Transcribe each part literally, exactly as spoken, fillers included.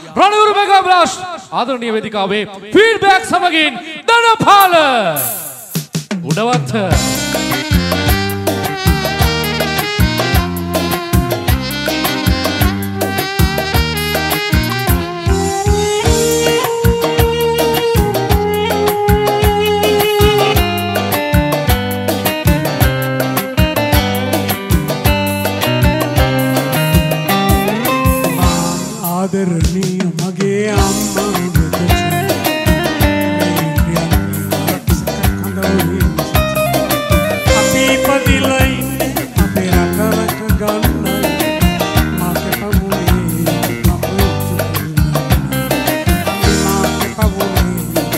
රණවිරු mega blast ආදරණීය වේදිකාවේ feedback සමගින් දනපාල උඩවත්ත ආදරණීය මගේ අම්මා අපි ඉපදිලා ඉන්නේ අපේ රටවක ගන්න මාගේ පවුලේ මාගේ පවුලේ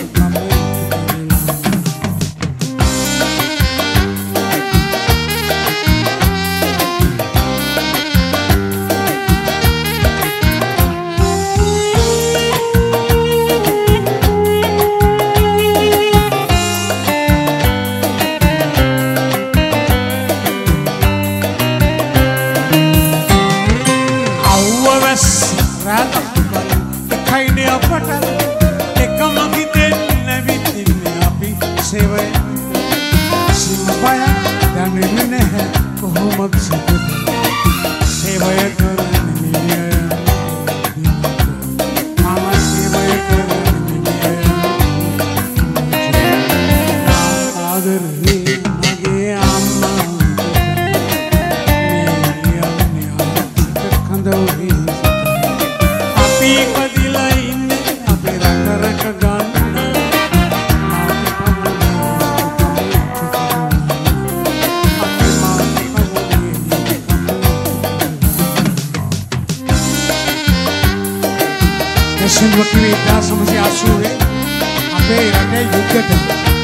එකයිනේ අපට එකම හිතෙන් නැවිතින්නේ අපි සේවය සිම්පය දැනෙන්නේ නැහැ කොහොමද සේවය කරන්නේ මම සේවය කරන්නේ ආදරේ මගේ අම්මා ඉපදිලා ඉන්නේ අපේ රටරක ගන්න දේශන් වකීල දාසමසි ආසුවේ අපේ රටේ යුද්ධයට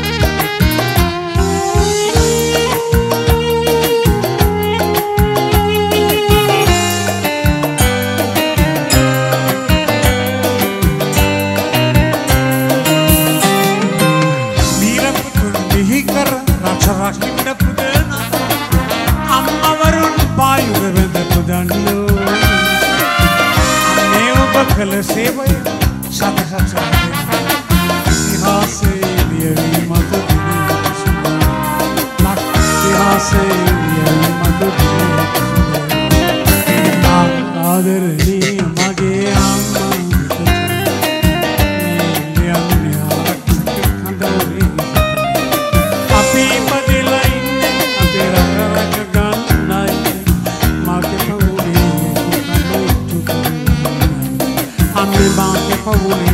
කළ සේවය සතහත් ඉතිහාසයේ ලියවීමට ඉතිහාසයේ ලියවීමට ආදරණීය මගේ අම්මා අපි ඉපදිලා ඉන්නේ අපේ රටරක ගන්නයි මාගේ පවුලේ I'm the one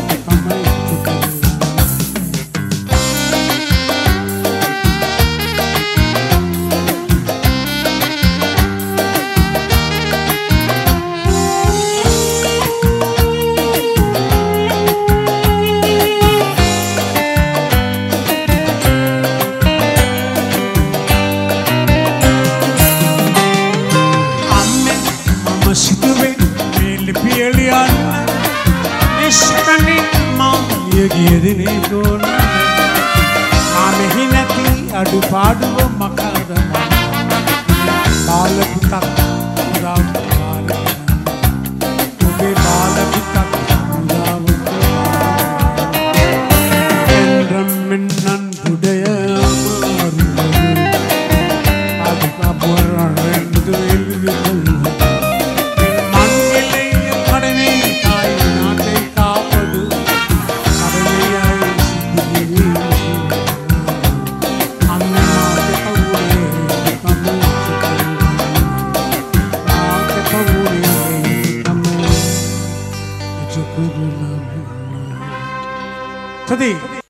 ගෙදිනේ තෝරන ආමෙහි නැති අඩුපාඩුව මකද බාල පුතක් උදා බාල ඔබේ බාල පුතක් උදා එන්රම්මෙන්නන් බුදය අමාරු අද කපුරන් දුෙල්ලි Tadi